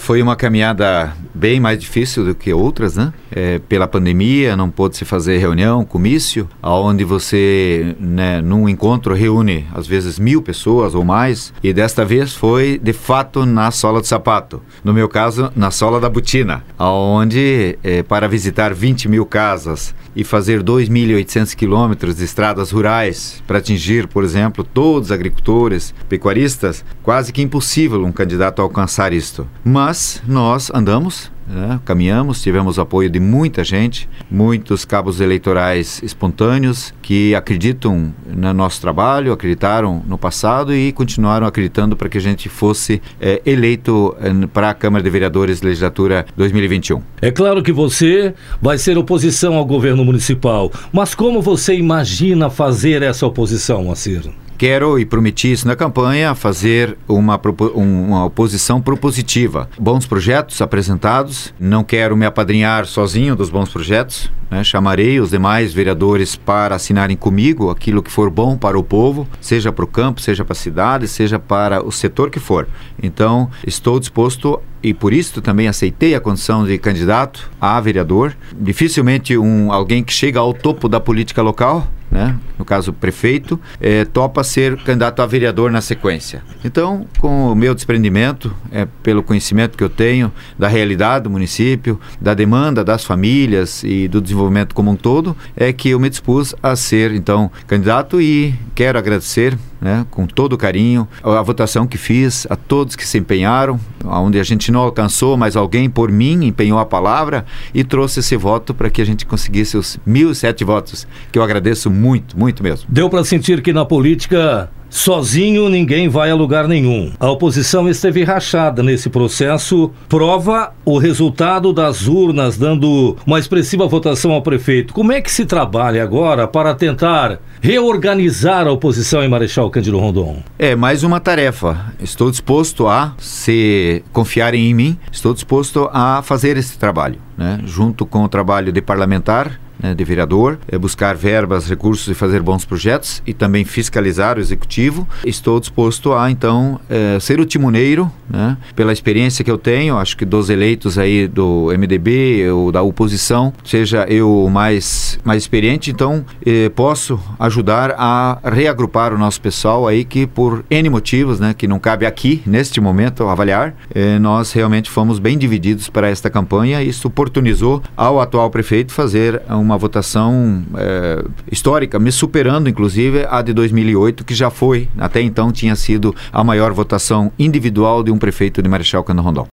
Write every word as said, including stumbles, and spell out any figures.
foi uma caminhada bem mais difícil do que outras, né? É, pela pandemia, não pôde se fazer reunião, comício, onde você, né, num encontro reúne às vezes mil pessoas ou mais, e desta vez foi de fato na sola do sapato. No meu caso, na sola da botina, onde é, para visitar vinte mil casas e fazer dois mil e oitocentos quilômetros de estradas rurais para atingir, por exemplo, todos os agricultores, pecuaristas, quase que impossível um candidato alcançar isto. Mas nós andamos, né, caminhamos, tivemos apoio de muita gente, muitos cabos eleitorais espontâneos que acreditam no nosso trabalho, acreditaram no passado e continuaram acreditando para que a gente fosse é, eleito é, para a Câmara de Vereadores legislatura dois mil e vinte e um. É claro que você vai ser oposição ao governo municipal, mas como você imagina fazer essa oposição, Moacir? Quero, e prometi isso na campanha, fazer uma, uma oposição propositiva. Bons projetos apresentados, não quero me apadrinhar sozinho dos bons projetos, né? Chamarei os demais vereadores para assinarem comigo aquilo que for bom para o povo, seja para o campo, seja para a cidade, seja para o setor que for. Então, estou disposto, e por isso também aceitei a condição de candidato a vereador. Dificilmente um, alguém que chega ao topo da política local, né, no caso prefeito, é, topa ser candidato a vereador na sequência. Então, com o meu desprendimento, é, pelo conhecimento que eu tenho da realidade do município, da demanda das famílias e do desenvolvimento como um todo, é que eu me dispus a ser, então, candidato, e quero agradecer, né, com todo carinho, a votação que fiz, a todos que se empenharam, onde a gente não alcançou, mas alguém por mim empenhou a palavra e trouxe esse voto para que a gente conseguisse os mil e sete votos, que eu agradeço muito, muito mesmo. Deu para sentir que na política, sozinho ninguém vai a lugar nenhum. A oposição esteve rachada nesse processo, prova o resultado das urnas, dando uma expressiva votação ao prefeito. Como é que se trabalha agora para tentar reorganizar a oposição em Marechal Cândido Rondon? É mais uma tarefa. Estou disposto a, se confiarem em mim, estou disposto a fazer esse trabalho, né? Junto com o trabalho de parlamentar, né, de vereador, é buscar verbas, recursos e fazer bons projetos e também fiscalizar o executivo. Estou disposto a, então, é, ser o timoneiro, né, pela experiência que eu tenho, acho que dos eleitos aí do M D B ou da oposição, seja eu o mais, mais experiente, então é, posso ajudar a reagrupar o nosso pessoal aí que por N motivos, né, que não cabe aqui, neste momento, avaliar, é, nós realmente fomos bem divididos para esta campanha e isso oportunizou ao atual prefeito fazer um uma votação é, histórica, me superando inclusive a de dois mil e oito, que já foi, até então tinha sido a maior votação individual de um prefeito de Marechal Cândido Rondon.